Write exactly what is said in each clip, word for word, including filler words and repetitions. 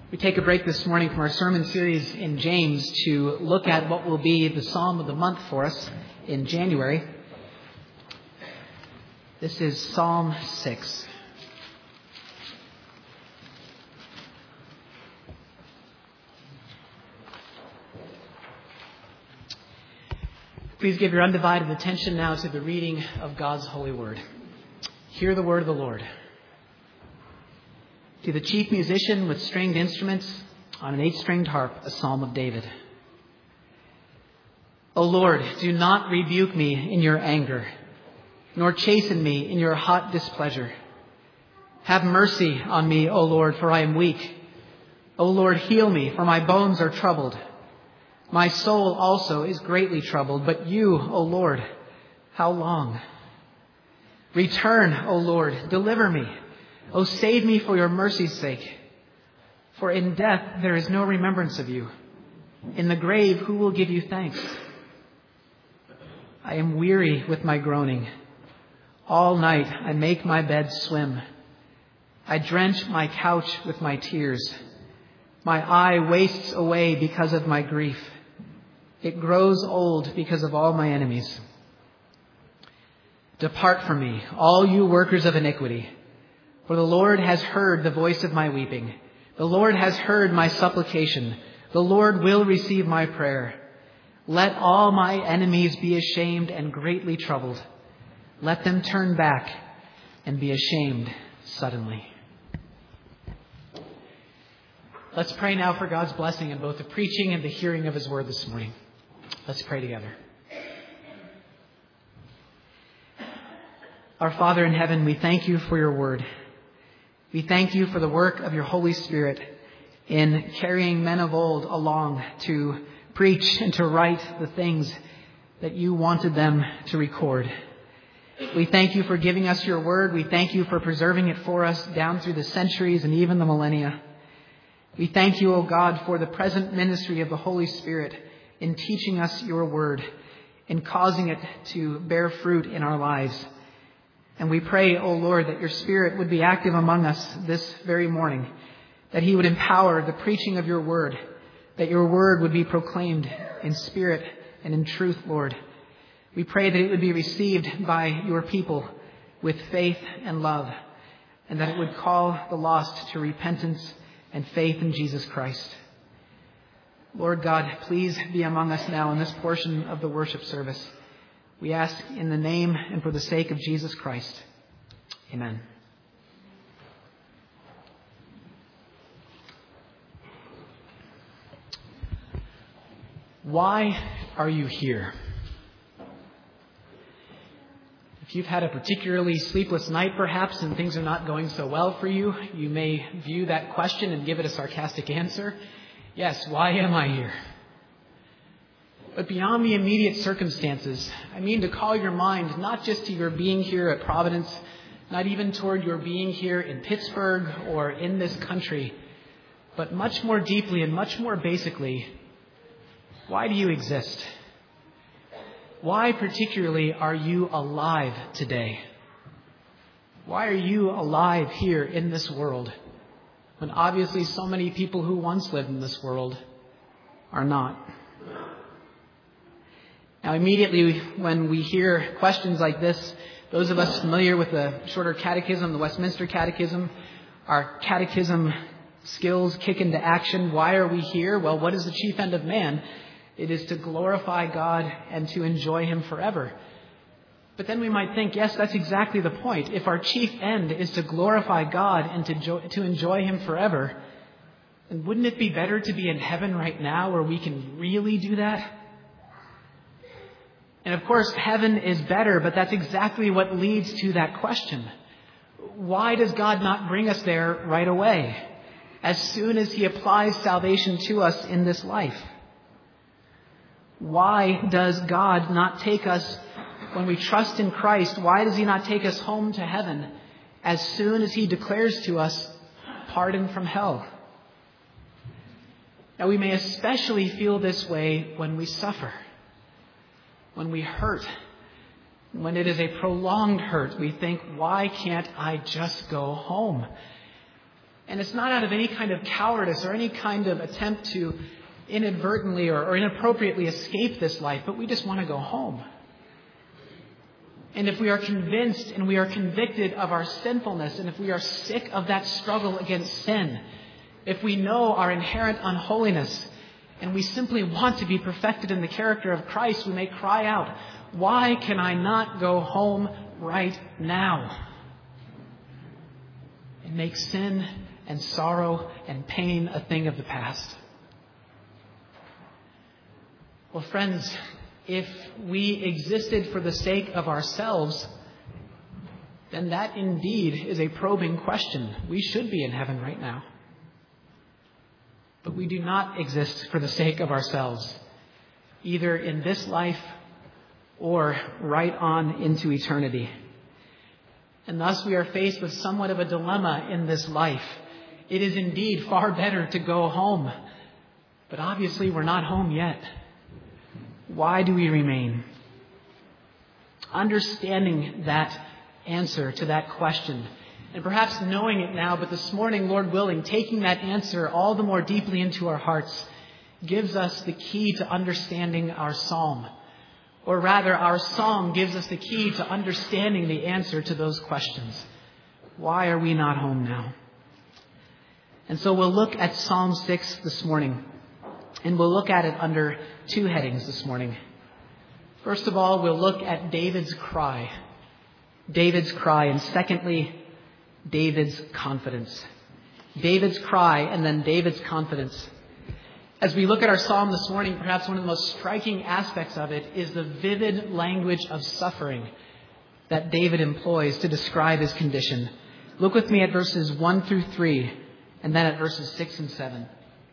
We take a break this morning from our sermon series in James to look at what will be the Psalm of the month for us in January. This is Psalm six. Please give your undivided attention now to the reading of God's holy word. Hear the word of the Lord. To the chief musician with stringed instruments on an eight-stringed harp, a psalm of David. O Lord, do not rebuke me in your anger, nor chasten me in your hot displeasure. Have mercy on me, O Lord, for I am weak. O Lord, heal me, for my bones are troubled. My soul also is greatly troubled, but you, O Lord, how long? Return, O Lord, deliver me. O save me for your mercy's sake. For in death there is no remembrance of you. In the grave who will give you thanks? I am weary with my groaning. All night I make my bed swim. I drench my couch with my tears. My eye wastes away because of my grief. It grows old because of all my enemies. Depart from me, all you workers of iniquity. For the Lord has heard the voice of my weeping. The Lord has heard my supplication. The Lord will receive my prayer. Let all my enemies be ashamed and greatly troubled. Let them turn back and be ashamed suddenly. Let's pray now for God's blessing in both the preaching and the hearing of His word this morning. Let's pray together. Our Father in heaven, we thank you for your word. We thank you for the work of your Holy Spirit in carrying men of old along to preach and to write the things that you wanted them to record. We thank you for giving us your word. We thank you for preserving it for us down through the centuries and even the millennia. We thank you, O God, for the present ministry of the Holy Spirit in teaching us your word, in causing it to bear fruit in our lives. And we pray, O Lord, that your Spirit would be active among us this very morning, that he would empower the preaching of your word, that your word would be proclaimed in spirit and in truth, Lord. We pray that it would be received by your people with faith and love, and that it would call the lost to repentance and faith in Jesus Christ. Lord God, please be among us now in this portion of the worship service. We ask in the name and for the sake of Jesus Christ. Amen. Why are you here? If you've had a particularly sleepless night, perhaps, and things are not going so well for you, you may view that question and give it a sarcastic answer. Yes, why am I here? But beyond the immediate circumstances, I mean to call your mind not just to your being here at Providence, not even toward your being here in Pittsburgh or in this country, but much more deeply and much more basically, why do you exist? Why particularly are you alive today? Why are you alive here in this world when obviously so many people who once lived in this world are not? Now, immediately when we hear questions like this, those of us familiar with the shorter catechism, the Westminster Catechism, our catechism skills kick into action. Why are we here? Well, what is the chief end of man? It is to glorify God and to enjoy Him forever. But then we might think, yes, that's exactly the point. If our chief end is to glorify God and to, jo- to enjoy Him forever, then wouldn't it be better to be in heaven right now where we can really do that? And of course, heaven is better, but that's exactly what leads to that question. Why does God not bring us there right away, as soon as He applies salvation to us in this life? Why does God not take us, when we trust in Christ, why does He not take us home to heaven as soon as He declares to us pardon from hell? Now, we may especially feel this way when we suffer. When we hurt, when it is a prolonged hurt, we think, why can't I just go home? And it's not out of any kind of cowardice or any kind of attempt to inadvertently or, or inappropriately escape this life, but we just want to go home. And if we are convinced and we are convicted of our sinfulness, and if we are sick of that struggle against sin, if we know our inherent unholiness, and we simply want to be perfected in the character of Christ, we may cry out, "Why can I not go home right now?" And make sin and sorrow and pain a thing of the past. Well, friends, if we existed for the sake of ourselves, then that indeed is a probing question. We should be in heaven right now. But we do not exist for the sake of ourselves, either in this life or right on into eternity. And thus we are faced with somewhat of a dilemma in this life. It is indeed far better to go home, but obviously we're not home yet. Why do we remain? Understanding that answer to that question, and perhaps knowing it now, but this morning, Lord willing, taking that answer all the more deeply into our hearts, gives us the key to understanding our psalm. Or rather, our psalm gives us the key to understanding the answer to those questions. Why are we not home now? And so we'll look at Psalm six this morning. And we'll look at it under two headings this morning. First of all, we'll look at David's cry. David's cry. And secondly, David's confidence. David's cry and then David's confidence. As we look at our psalm this morning, perhaps one of the most striking aspects of it is the vivid language of suffering that David employs to describe his condition. Look with me at verses one through three, and then at verses six and seven.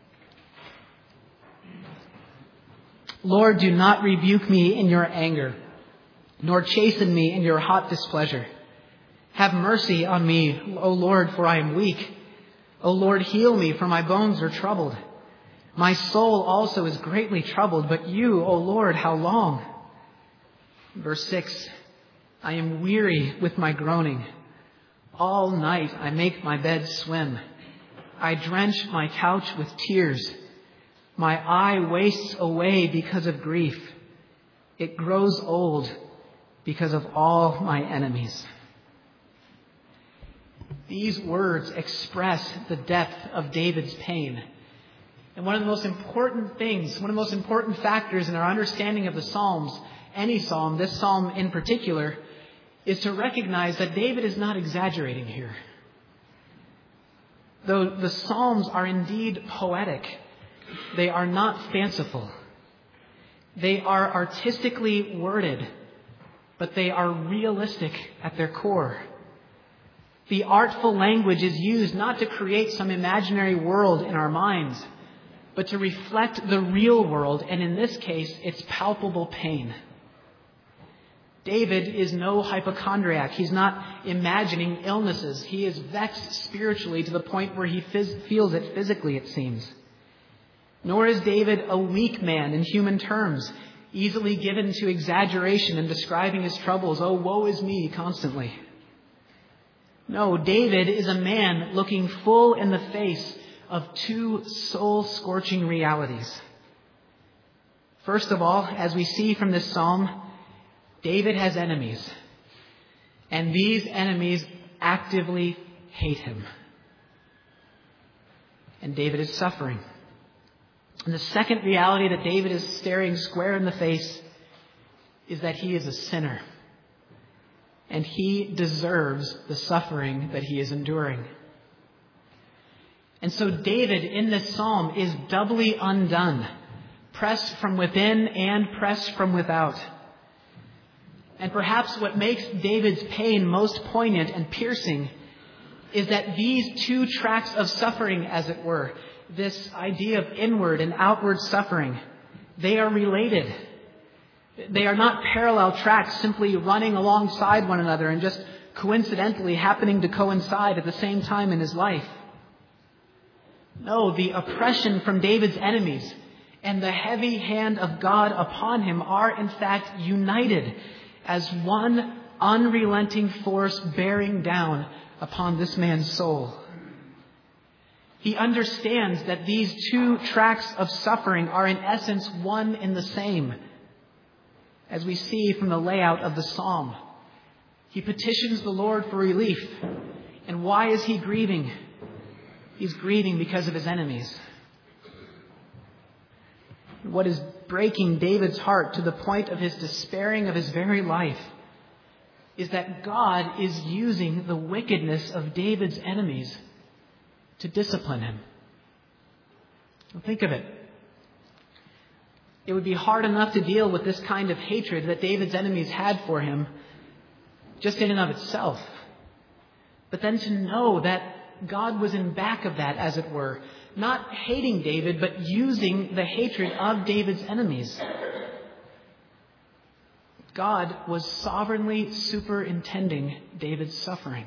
Lord, do not rebuke me in your anger, nor chasten me in your hot displeasure. Have mercy on me, O Lord, for I am weak. O Lord, heal me, for my bones are troubled. My soul also is greatly troubled, but you, O Lord, how long? Verse six, I am weary with my groaning. All night I make my bed swim. I drench my couch with tears. My eye wastes away because of grief. It grows old because of all my enemies. These words express the depth of David's pain. And one of the most important things, one of the most important factors in our understanding of the Psalms, any psalm, this psalm in particular, is to recognize that David is not exaggerating here. Though the Psalms are indeed poetic, they are not fanciful. They are artistically worded, but they are realistic at their core. The artful language is used not to create some imaginary world in our minds, but to reflect the real world, and in this case, its palpable pain. David is no hypochondriac. He's not imagining illnesses. He is vexed spiritually to the point where he phys- feels it physically, it seems. Nor is David a weak man in human terms, easily given to exaggeration in describing his troubles. Oh, woe is me, constantly. No, David is a man looking full in the face of two soul-scorching realities. First of all, as we see from this psalm, David has enemies, and these enemies actively hate him. And David is suffering. And the second reality that David is staring square in the face is that he is a sinner, and he deserves the suffering that he is enduring. And so David in this psalm is doubly undone, pressed from within and pressed from without. And perhaps what makes David's pain most poignant and piercing is that these two tracks of suffering, as it were, this idea of inward and outward suffering, they are related. They are not parallel tracks simply running alongside one another and just coincidentally happening to coincide at the same time in his life. No, the oppression from David's enemies and the heavy hand of God upon him are in fact united as one unrelenting force bearing down upon this man's soul. He understands that these two tracks of suffering are in essence one and the same, as we see from the layout of the psalm. He petitions the Lord for relief. And why is he grieving? He's grieving because of his enemies. What is breaking David's heart to the point of his despairing of his very life is that God is using the wickedness of David's enemies to discipline him. Think of it. It would be hard enough to deal with this kind of hatred that David's enemies had for him just in and of itself. But then to know that God was in back of that, as it were, not hating David, but using the hatred of David's enemies. God was sovereignly superintending David's suffering.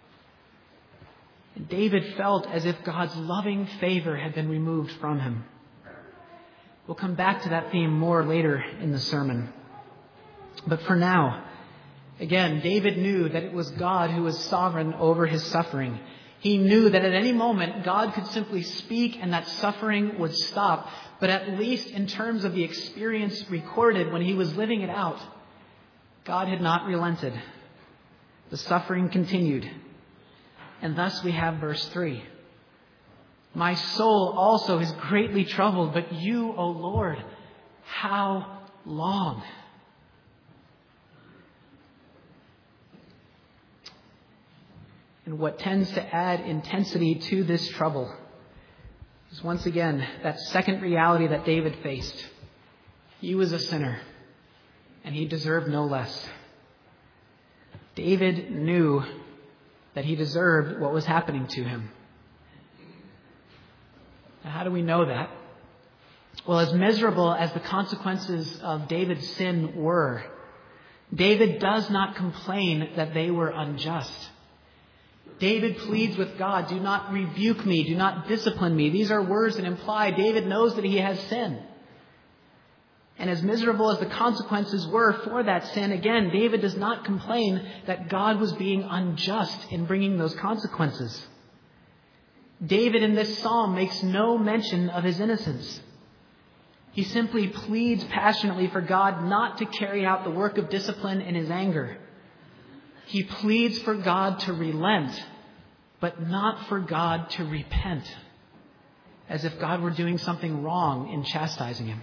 And David felt as if God's loving favor had been removed from him. We'll come back to that theme more later in the sermon. But for now, again, David knew that it was God who was sovereign over his suffering. He knew that at any moment God could simply speak and that suffering would stop. But at least in terms of the experience recorded when he was living it out, God had not relented. The suffering continued. And thus we have verse three. My soul also is greatly troubled, but you, O Lord, how long? And what tends to add intensity to this trouble is once again that second reality that David faced. He was a sinner, and he deserved no less. David knew that he deserved what was happening to him. Now, how do we know that? Well, as miserable as the consequences of David's sin were, David does not complain that they were unjust. David pleads with God, do not rebuke me, do not discipline me. These are words that imply David knows that he has sinned. And as miserable as the consequences were for that sin, again, David does not complain that God was being unjust in bringing those consequences. David in this psalm makes no mention of his innocence. He simply pleads passionately for God not to carry out the work of discipline in his anger. He pleads for God to relent, but not for God to repent, as if God were doing something wrong in chastising him.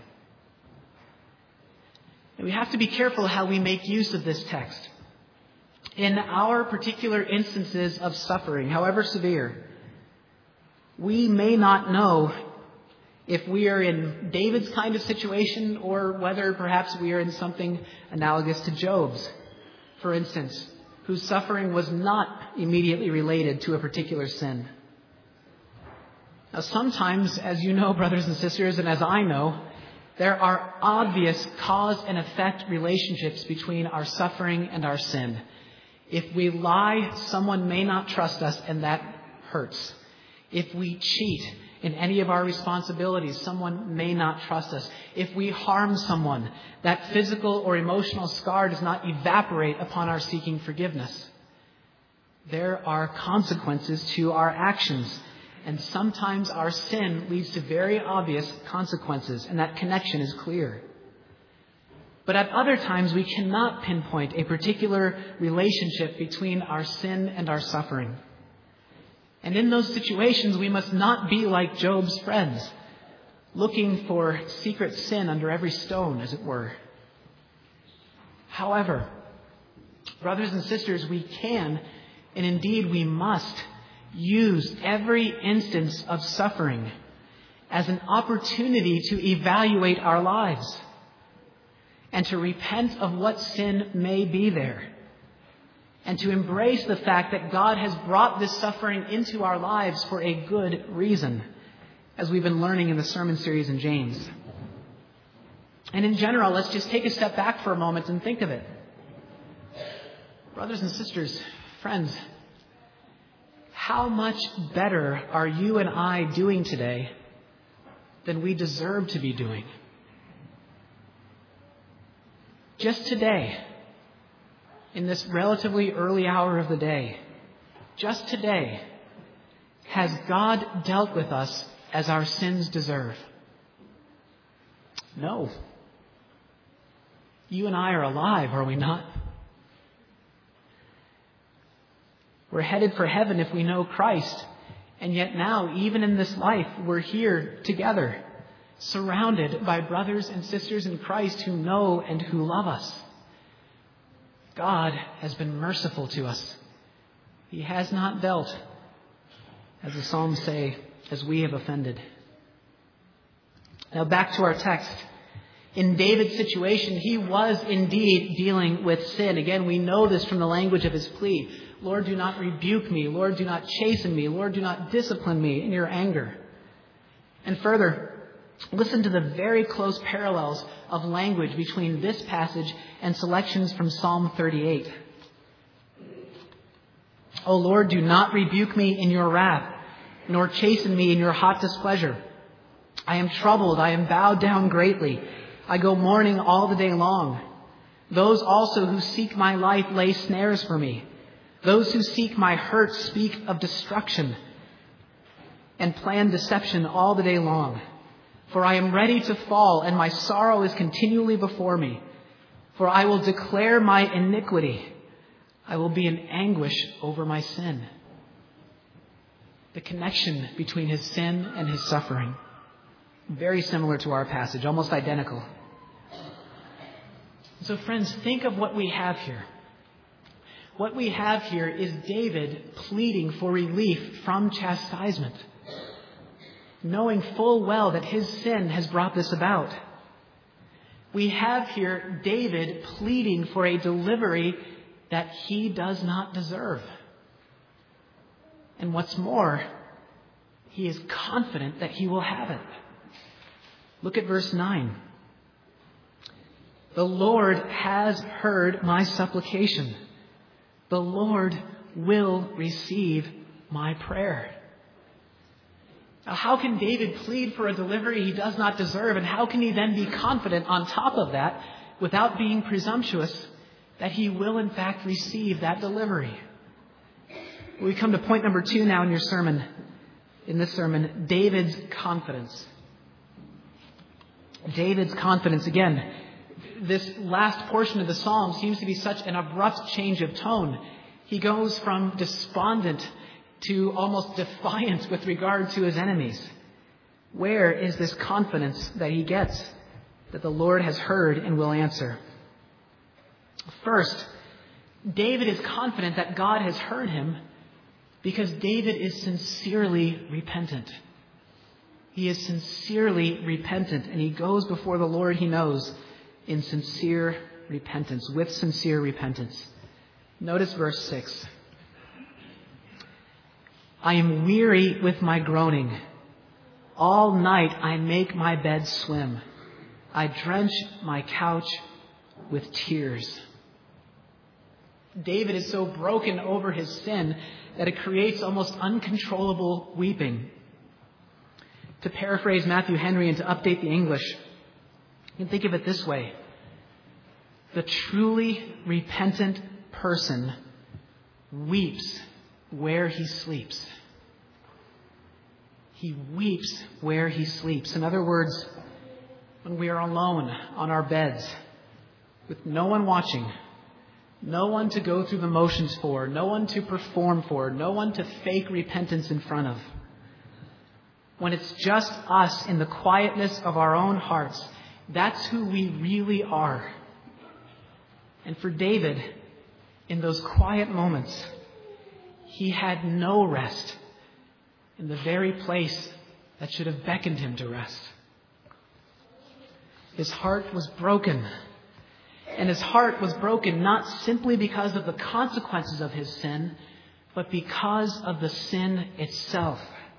And we have to be careful how we make use of this text. In our particular instances of suffering, however severe, we may not know if we are in David's kind of situation or whether perhaps we are in something analogous to Job's, for instance, whose suffering was not immediately related to a particular sin. Now, sometimes, as you know, brothers and sisters, and as I know, there are obvious cause and effect relationships between our suffering and our sin. If we lie, someone may not trust us, and that hurts. If we cheat in any of our responsibilities, someone may not trust us. If we harm someone, that physical or emotional scar does not evaporate upon our seeking forgiveness. There are consequences to our actions, and sometimes our sin leads to very obvious consequences, and that connection is clear. But at other times, we cannot pinpoint a particular relationship between our sin and our suffering. And in those situations, we must not be like Job's friends, looking for secret sin under every stone, as it were. However, brothers and sisters, we can, and indeed we must, use every instance of suffering as an opportunity to evaluate our lives and to repent of what sin may be there, and to embrace the fact that God has brought this suffering into our lives for a good reason, as we've been learning in the sermon series in James. And in general, let's just take a step back for a moment and think of it. Brothers and sisters, friends, how much better are you and I doing today than we deserve to be doing? Just today, in this relatively early hour of the day, just today, has God dealt with us as our sins deserve? No. You and I are alive, are we not? We're headed for heaven if we know Christ. And yet now, even in this life, we're here together, surrounded by brothers and sisters in Christ who know and who love us. God has been merciful to us. He has not dealt, as the Psalms say, as we have offended. Now back to our text. In David's situation, he was indeed dealing with sin. Again, we know this from the language of his plea. Lord, do not rebuke me. Lord, do not chasten me. Lord, do not discipline me in your anger. And further, listen to the very close parallels of language between this passage and selections from Psalm thirty-eight. O Lord, do not rebuke me in your wrath, nor chasten me in your hot displeasure. I am troubled, I am bowed down greatly. I go mourning all the day long. Those also who seek my life lay snares for me. Those who seek my hurt speak of destruction and plan deception all the day long. For I am ready to fall, and my sorrow is continually before me. For I will declare my iniquity. I will be in anguish over my sin. The connection between his sin and his suffering. Very similar to our passage, almost identical. So friends, think of what we have here. What we have here is David pleading for relief from chastisement, knowing full well that his sin has brought this about. We have here David pleading for a delivery that he does not deserve. And what's more, he is confident that he will have it. Look at verse nine. The Lord has heard my supplication. The Lord will receive my prayer. Now, how can David plead for a delivery he does not deserve? And how can he then be confident on top of that, without being presumptuous, that he will in fact receive that delivery? We come to point number two now in your sermon, in this sermon, David's confidence. David's confidence. Again, this last portion of the psalm seems to be such an abrupt change of tone. He goes from despondent to almost defiant with regard to his enemies. Where is this confidence that he gets that the Lord has heard and will answer? First, David is confident that God has heard him because David is sincerely repentant. He is sincerely repentant, and he goes before the Lord he knows in sincere repentance, with sincere repentance. Notice verse six. I am weary with my groaning. All night I make my bed swim. I drench my couch with tears. David is so broken over his sin that it creates almost uncontrollable weeping. To paraphrase Matthew Henry and to update the English, you can think of it this way. The truly repentant person weeps where he sleeps. He weeps where he sleeps. In other words, when we are alone on our beds, with no one watching, no one to go through the motions for, no one to perform for, no one to fake repentance in front of. When it's just us in the quietness of our own hearts, that's who we really are. And for David, in those quiet moments, he had no rest in the very place that should have beckoned him to rest. His heart was broken. And his heart was broken not simply because of the consequences of his sin, but because of the sin itself.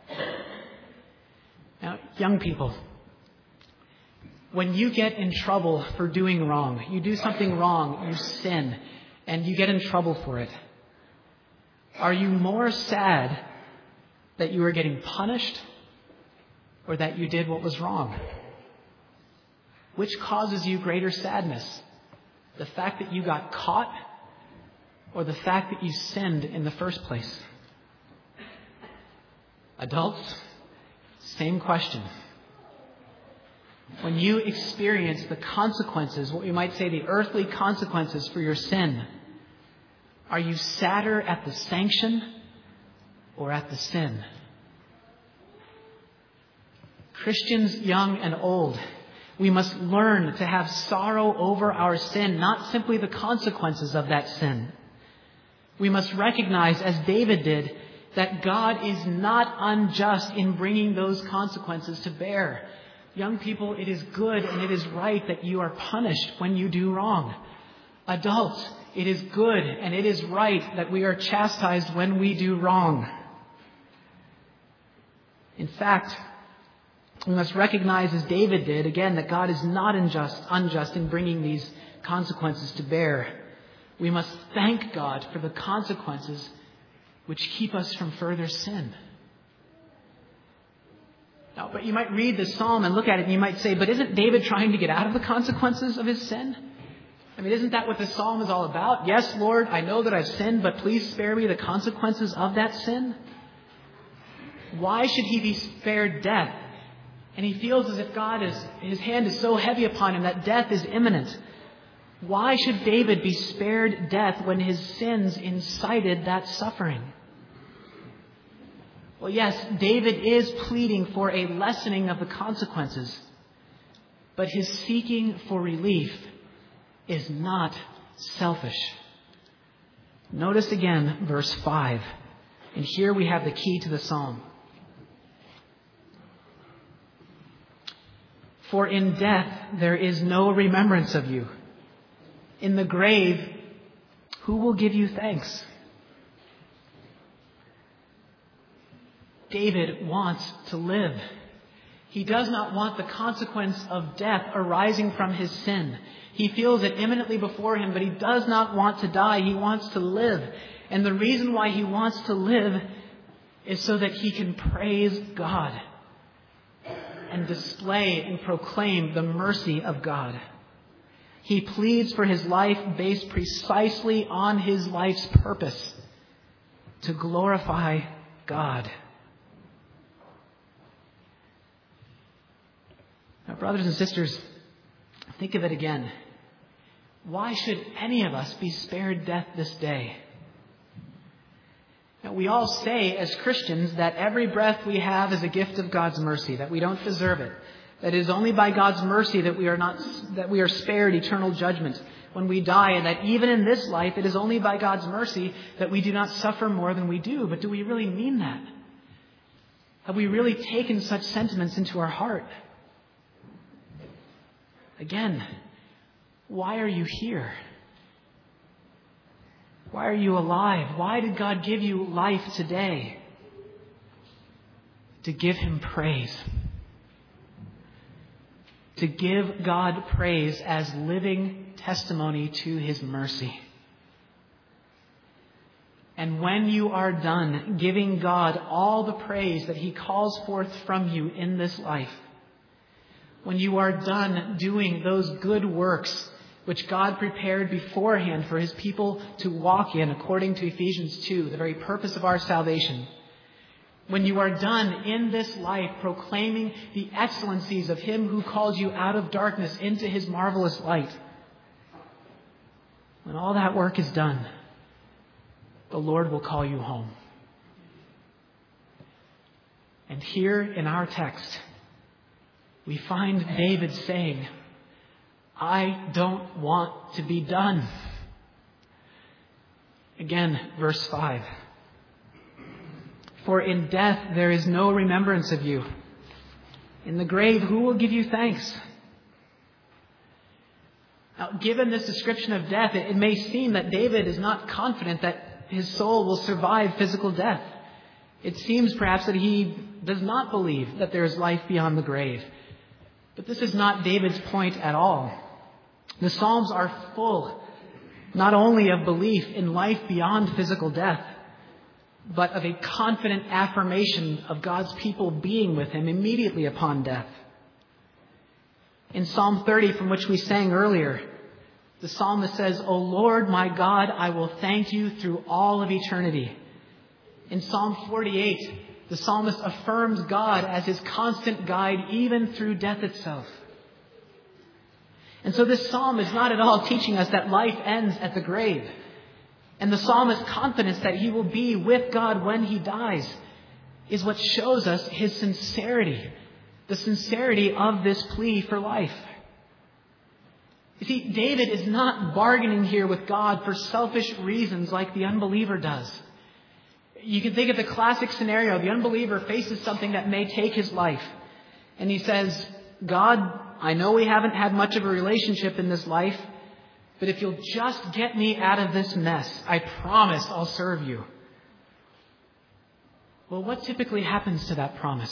Now, young people, when you get in trouble for doing wrong, you do something wrong, you sin, and you get in trouble for it, are you more sad that you are getting punished or that you did what was wrong? Which causes you greater sadness? The fact that you got caught or the fact that you sinned in the first place? Adults, same question. When you experience the consequences, what we might say the earthly consequences for your sin, are you sadder at the sanction or at the sin? Christians young and old, we must learn to have sorrow over our sin, not simply the consequences of that sin. We must recognize, as David did, that God is not unjust in bringing those consequences to bear. Young people, it is good and it is right that you are punished when you do wrong. Adults, it is good and it is right that we are chastised when we do wrong. In fact, we must recognize, as David did, again, that God is not unjust, unjust in bringing these consequences to bear. We must thank God for the consequences which keep us from further sin. Now, but you might read this psalm and look at it and you might say, but isn't David trying to get out of the consequences of his sin? I mean, isn't that what this psalm is all about? Yes, Lord, I know that I've sinned, but please spare me the consequences of that sin. Why should he be spared death? And he feels as if God is, his hand is so heavy upon him that death is imminent. Why should David be spared death when his sins incited that suffering? Well, yes, David is pleading for a lessening of the consequences, but his seeking for relief is not selfish. Notice again verse five, and here we have the key to the psalm. For in death there is no remembrance of you. In the grave, who will give you thanks? David wants to live. He does not want the consequence of death arising from his sin. He feels it imminently before him, but he does not want to die. He wants to live. And the reason why he wants to live is so that he can praise God and display and proclaim the mercy of God. He pleads for his life based precisely on his life's purpose, to glorify God. Now, brothers and sisters, think of it again. Why should any of us be spared death this day? Now, we all say as Christians that every breath we have is a gift of God's mercy, that we don't deserve it. That it is only by God's mercy that we are not that we are spared eternal judgment when we die, and that even in this life it is only by God's mercy that we do not suffer more than we do. But do we really mean that? Have we really taken such sentiments into our heart? Again, why are you here? Why are you alive? Why did God give you life today? To give him praise. To give God praise as living testimony to his mercy. And when you are done giving God all the praise that he calls forth from you in this life, when you are done doing those good works which God prepared beforehand for his people to walk in, according to Ephesians two, the very purpose of our salvation, when you are done in this life proclaiming the excellencies of him who called you out of darkness into his marvelous light, when all that work is done, the Lord will call you home. And here in our text, we find David saying, I don't want to be done. Again, verse five. For in death there is no remembrance of you. In the grave, who will give you thanks? Now, given this description of death, it, it may seem that David is not confident that his soul will survive physical death. It seems perhaps that he does not believe that there is life beyond the grave. But this is not David's point at all. The Psalms are full not only of belief in life beyond physical death, but of a confident affirmation of God's people being with him immediately upon death. In Psalm thirty, from which we sang earlier, the psalmist says, O Lord, my God, I will thank you through all of eternity. In Psalm forty-eight, The psalmist affirms God as his constant guide even through death itself. And so this psalm is not at all teaching us that life ends at the grave. And the psalmist's confidence that he will be with God when he dies is what shows us his sincerity, the sincerity of this plea for life. You see, David is not bargaining here with God for selfish reasons like the unbeliever does. You can think of the classic scenario. The unbeliever faces something that may take his life. And he says, God, I know we haven't had much of a relationship in this life, but if you'll just get me out of this mess, I promise I'll serve you. Well, what typically happens to that promise?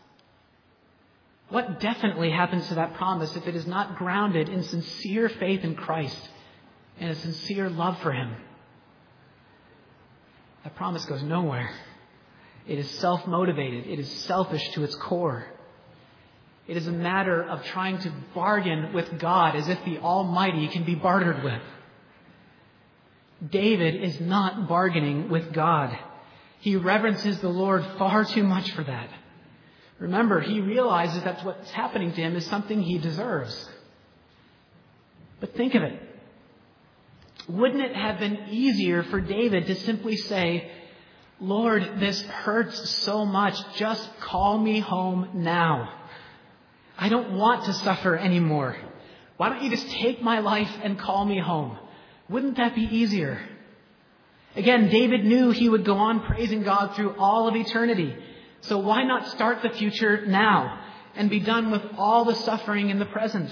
What definitely happens to that promise if it is not grounded in sincere faith in Christ and a sincere love for Him? That promise goes nowhere. It is self-motivated. It is selfish to its core. It is a matter of trying to bargain with God as if the Almighty can be bartered with. David is not bargaining with God. He reverences the Lord far too much for that. Remember, he realizes that what's happening to him is something he deserves. But think of it. Wouldn't it have been easier for David to simply say, Lord, this hurts so much. Just call me home now. I don't want to suffer anymore. Why don't you just take my life and call me home? Wouldn't that be easier? Again, David knew he would go on praising God through all of eternity. So why not start the future now and be done with all the suffering in the present?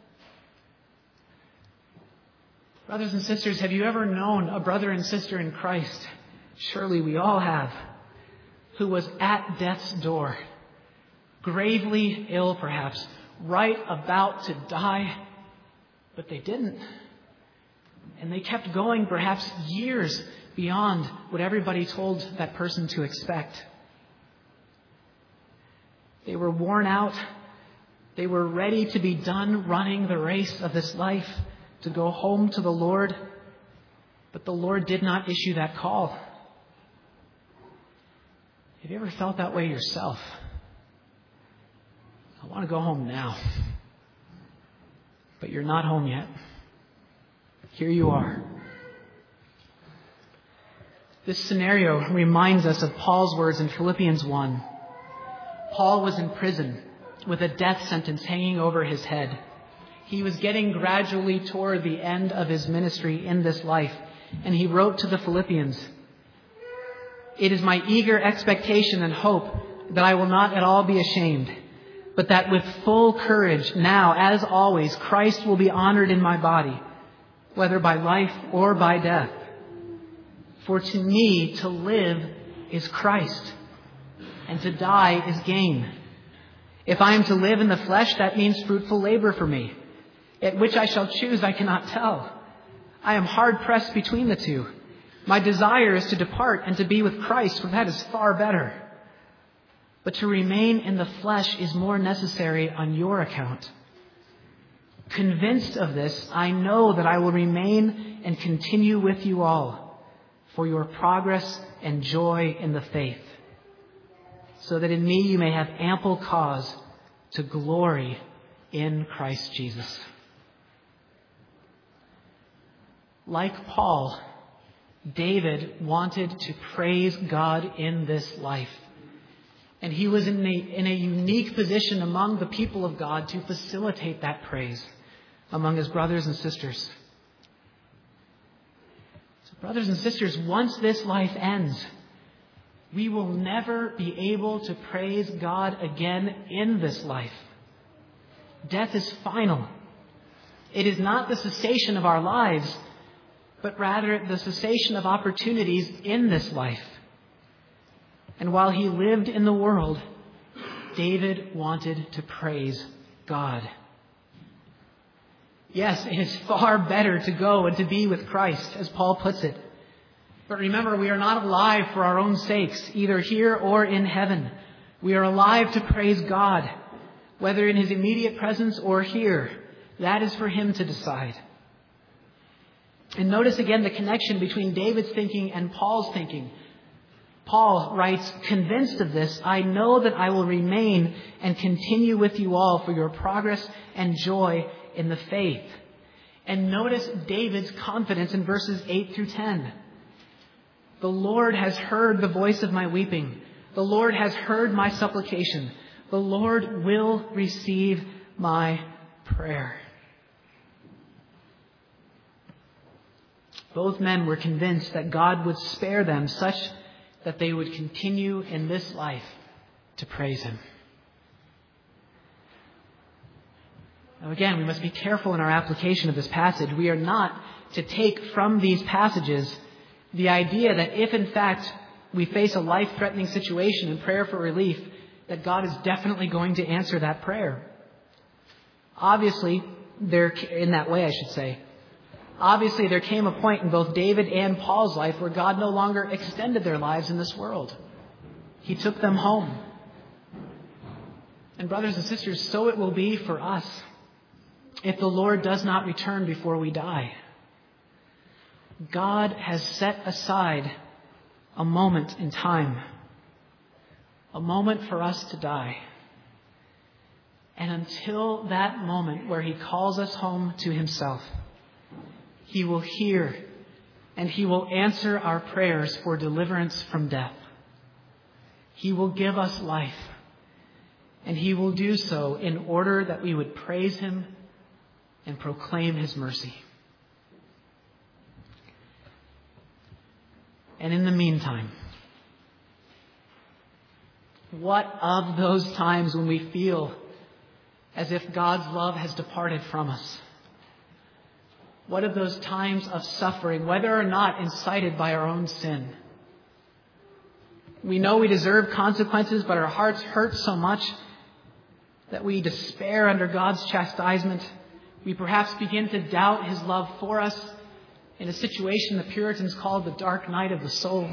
Brothers and sisters, have you ever known a brother and sister in Christ? Surely we all have. Who was at death's door, gravely ill perhaps, right about to die, but they didn't. And they kept going perhaps years beyond what everybody told that person to expect. They were worn out. They were ready to be done running the race of this life, to go home to the Lord. But the Lord did not issue that call. Have you ever felt that way yourself? I want to go home now. But you're not home yet. Here you are. This scenario reminds us of Paul's words in Philippians one. Paul was in prison with a death sentence hanging over his head. He was getting gradually toward the end of his ministry in this life, and he wrote to the Philippians, "It is my eager expectation and hope that I will not at all be ashamed, but that with full courage now, as always, Christ will be honored in my body, whether by life or by death. For to me to live is Christ, and to die is gain. If I am to live in the flesh, that means fruitful labor for me. At which I shall choose, I cannot tell. I am hard pressed between the two. My desire is to depart and to be with Christ, for that is far better. But to remain in the flesh is more necessary on your account. Convinced of this, I know that I will remain and continue with you all for your progress and joy in the faith, so that in me you may have ample cause to glory in Christ Jesus." Like Paul, David wanted to praise God in this life. And he was in a, in a unique position among the people of God to facilitate that praise among his brothers and sisters. So, brothers and sisters, once this life ends, we will never be able to praise God again in this life. Death is final. It is not the cessation of our lives, but rather the cessation of opportunities in this life. And while he lived in the world, David wanted to praise God. Yes, it is far better to go and to be with Christ, as Paul puts it. But remember, we are not alive for our own sakes, either here or in heaven. We are alive to praise God, whether in his immediate presence or here. That is for him to decide. And notice again the connection between David's thinking and Paul's thinking. Paul writes, "Convinced of this, I know that I will remain and continue with you all for your progress and joy in the faith." And notice David's confidence in verses eight through ten. "The Lord has heard the voice of my weeping. The Lord has heard my supplication. The Lord will receive my prayer." Both men were convinced that God would spare them such that they would continue in this life to praise Him. Now again, we must be careful in our application of this passage. We are not to take from these passages the idea that if in fact we face a life-threatening situation and prayer for relief, that God is definitely going to answer that prayer. Obviously, there, in that way I should say, obviously there came a point in both David and Paul's life where God no longer extended their lives in this world. He took them home. And brothers and sisters, so it will be for us if the Lord does not return before we die. God has set aside a moment in time, a moment for us to die. And until that moment where He calls us home to Himself, He will hear and He will answer our prayers for deliverance from death. He will give us life, and He will do so in order that we would praise Him and proclaim His mercy. And in the meantime, what of those times when we feel as if God's love has departed from us? What of those times of suffering, whether or not incited by our own sin? We know we deserve consequences, but our hearts hurt so much that we despair under God's chastisement. We perhaps begin to doubt His love for us in a situation the Puritans called the dark night of the soul.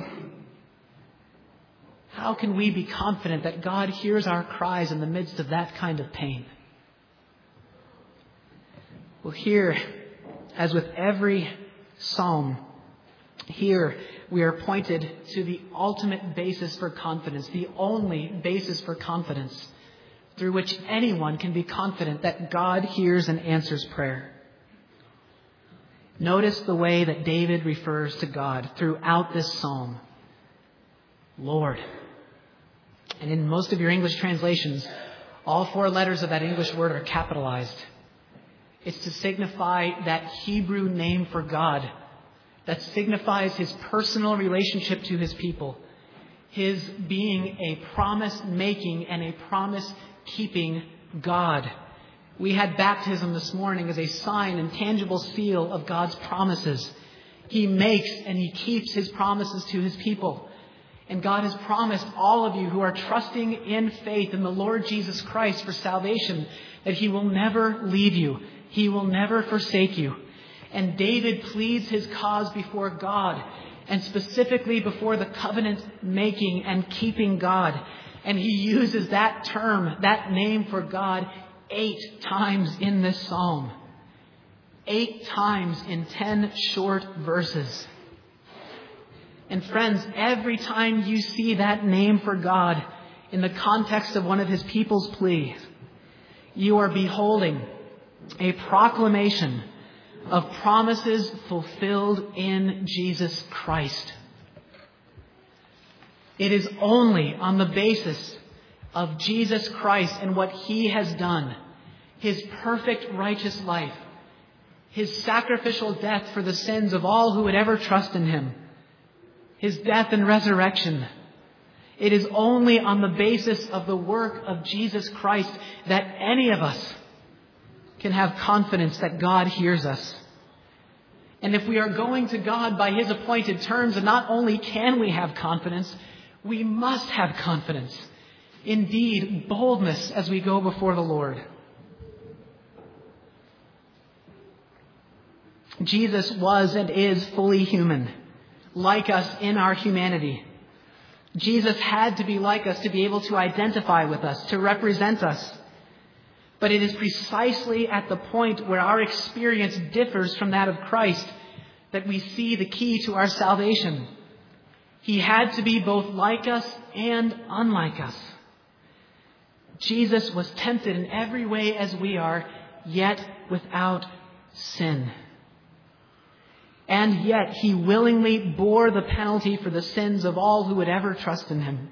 How can we be confident that God hears our cries in the midst of that kind of pain? Well, here, as with every psalm, here we are pointed to the ultimate basis for confidence, the only basis for confidence through which anyone can be confident that God hears and answers prayer. Notice the way that David refers to God throughout this psalm. Lord. And in most of your English translations, all four letters of that English word are capitalized. It's to signify that Hebrew name for God that signifies His personal relationship to His people, His being a promise-making and a promise-keeping God. We had baptism this morning as a sign and tangible seal of God's promises. He makes and He keeps His promises to His people. And God has promised all of you who are trusting in faith in the Lord Jesus Christ for salvation that He will never leave you. He will never forsake you. And David pleads his cause before God, and specifically before the covenant-making and keeping God. And he uses that term, that name for God, eight times in this psalm. Eight times in ten short verses. And friends, every time you see that name for God in the context of one of His people's pleas, you are beholding a proclamation of promises fulfilled in Jesus Christ. It is only on the basis of Jesus Christ and what He has done, His perfect righteous life, His sacrificial death for the sins of all who would ever trust in Him, His death and resurrection. It is only on the basis of the work of Jesus Christ that any of us can have confidence that God hears us. And if we are going to God by His appointed terms, and not only can we have confidence, we must have confidence. Indeed, boldness as we go before the Lord. Jesus was and is fully human, like us in our humanity. Jesus had to be like us to be able to identify with us, to represent us. But it is precisely at the point where our experience differs from that of Christ that we see the key to our salvation. He had to be both like us and unlike us. Jesus was tempted in every way as we are, yet without sin. And yet he willingly bore the penalty for the sins of all who would ever trust in him.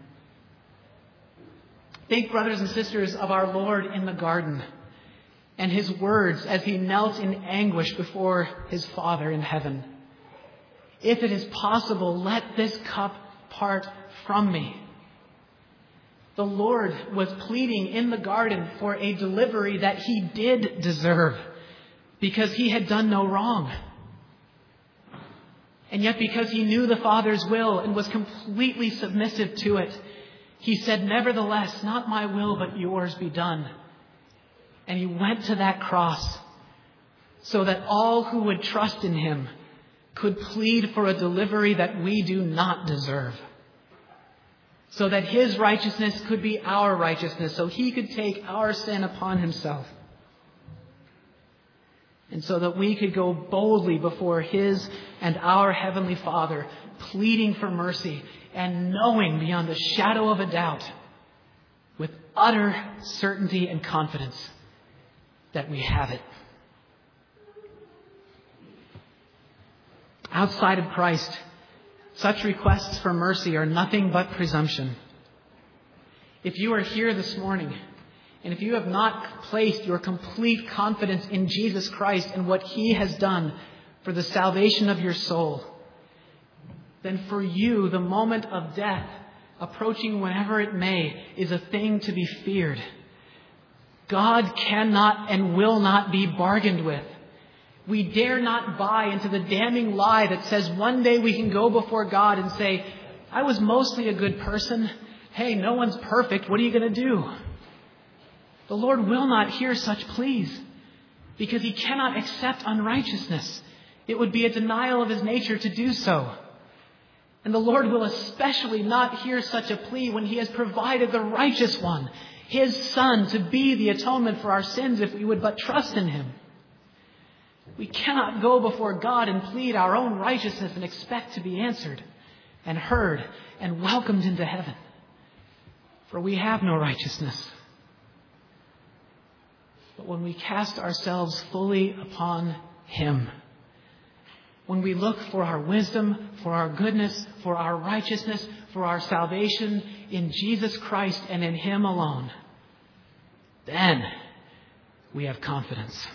Think, brothers and sisters, of our Lord in the garden and his words as he knelt in anguish before his Father in heaven. If it is possible, let this cup part from me. The Lord was pleading in the garden for a delivery that he did deserve because he had done no wrong. And yet because he knew the Father's will and was completely submissive to it, he said, "Nevertheless, not my will, but yours be done." And he went to that cross so that all who would trust in him could plead for a delivery that we do not deserve. So that his righteousness could be our righteousness, so he could take our sin upon himself. And so that we could go boldly before his and our Heavenly Father, pleading for mercy and knowing beyond the shadow of a doubt, with utter certainty and confidence, that we have it. Outside of Christ, such requests for mercy are nothing but presumption. If you are here this morning, and if you have not placed your complete confidence in Jesus Christ and what he has done for the salvation of your soul, then for you, the moment of death, approaching whenever it may, is a thing to be feared. God cannot and will not be bargained with. We dare not buy into the damning lie that says one day we can go before God and say, "I was mostly a good person. Hey, no one's perfect. What are you going to do?" The Lord will not hear such pleas because he cannot accept unrighteousness. It would be a denial of his nature to do so. And the Lord will especially not hear such a plea when he has provided the righteous one, his Son, to be the atonement for our sins if we would but trust in him. We cannot go before God and plead our own righteousness and expect to be answered and heard and welcomed into heaven. For we have no righteousness. But when we cast ourselves fully upon him, when we look for our wisdom, for our goodness, for our righteousness, for our salvation in Jesus Christ and in him alone, then we have confidence.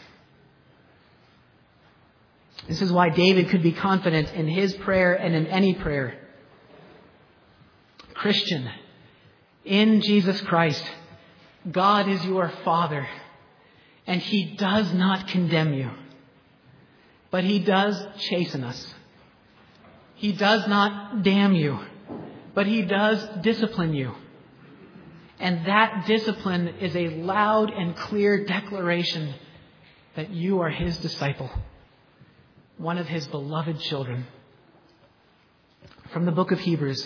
This is why David could be confident in his prayer and in any prayer. Christian, in Jesus Christ, God is your Father, and he does not condemn you, but he does chasten us. He does not damn you, but he does discipline you. And that discipline is a loud and clear declaration that you are his disciple, one of his beloved children. From the book of Hebrews.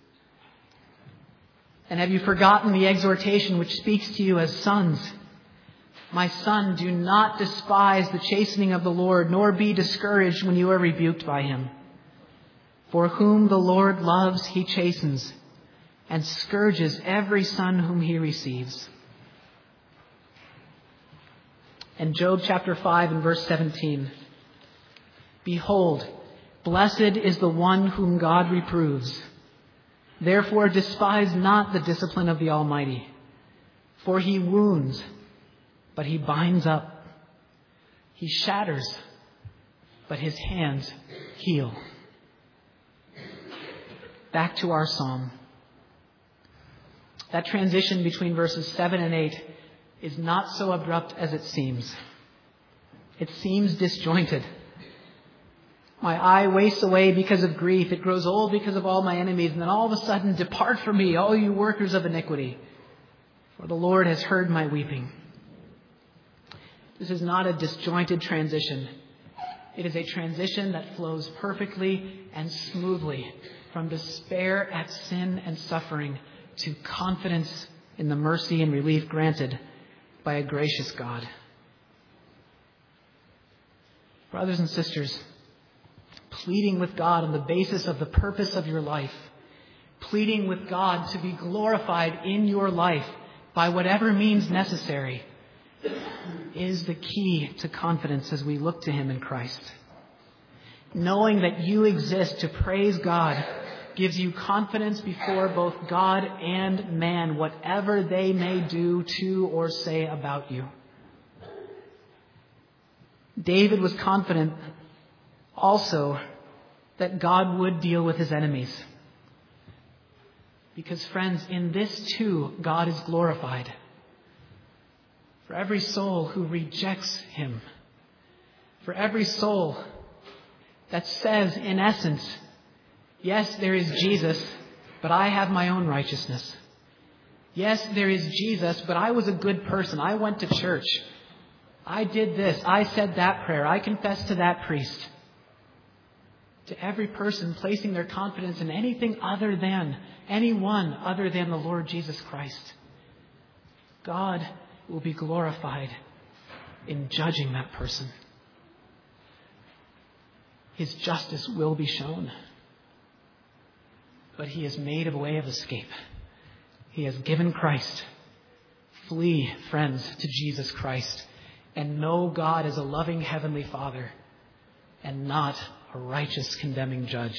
"And have you forgotten the exhortation which speaks to you as sons? My son, do not despise the chastening of the Lord, nor be discouraged when you are rebuked by him. For whom the Lord loves, he chastens, and scourges every son whom he receives." And Job chapter five and verse seventeen. "Behold, blessed is the one whom God reproves. Therefore despise not the discipline of the Almighty. For he wounds, but he binds up. He shatters, but his hands heal." Back to our psalm. That transition between verses seven and eight is not so abrupt as it seems. It seems disjointed. "My eye wastes away because of grief. It grows old because of all my enemies. And then all of a sudden, depart from me, all you workers of iniquity. For the Lord has heard my weeping." This is not a disjointed transition. It is a transition that flows perfectly and smoothly from despair at sin and suffering to confidence in the mercy and relief granted by a gracious God. Brothers and sisters, pleading with God on the basis of the purpose of your life pleading with God to be glorified in your life by whatever means necessary, is the key to confidence as we look to him in Christ. Knowing that you exist to praise God gives you confidence before both God and man, whatever they may do to or say about you. David was confident also that God would deal with his enemies. Because, friends, in this too, God is glorified. For every soul who rejects him, for every soul that says, in essence, yes, there is Jesus, but I have my own righteousness. Yes, there is Jesus, but I was a good person. I went to church. I did this. I said that prayer. I confessed to that priest. To every person placing their confidence in anything other than, anyone other than the Lord Jesus Christ, God will be glorified in judging that person. His justice will be shown. But he has made a way of escape. He has given Christ. Flee, friends, to Jesus Christ, and know God as a loving heavenly Father and not a righteous condemning judge.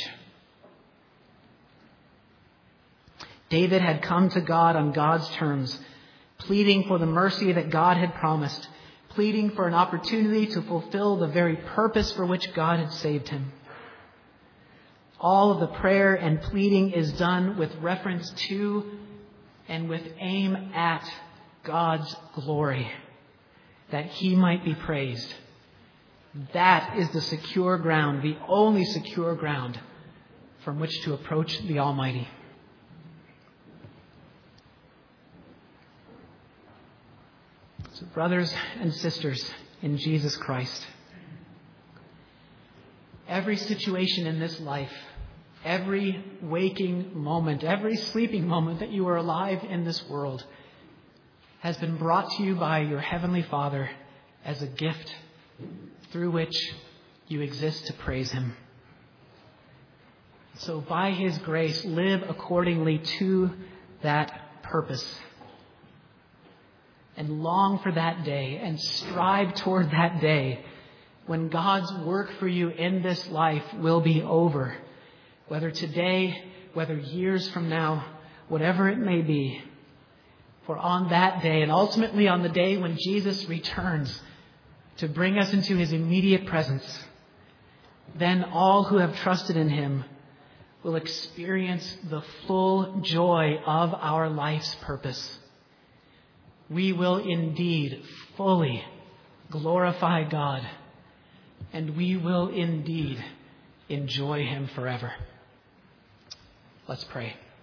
David had come to God on God's terms, pleading for the mercy that God had promised, pleading for an opportunity to fulfill the very purpose for which God had saved him. All of the prayer and pleading is done with reference to and with aim at God's glory, that he might be praised. That is the secure ground, the only secure ground from which to approach the Almighty. So, brothers and sisters in Jesus Christ, every situation in this life, every waking moment, every sleeping moment that you are alive in this world has been brought to you by your Heavenly Father as a gift through which you exist to praise him. So by his grace, live accordingly to that purpose. And long for that day and strive toward that day when God's work for you in this life will be over. Whether today, whether years from now, whatever it may be. For on that day, and ultimately on the day when Jesus returns to bring us into his immediate presence, then all who have trusted in him will experience the full joy of our life's purpose. We will indeed fully glorify God, and we will indeed enjoy him forever. Let's pray.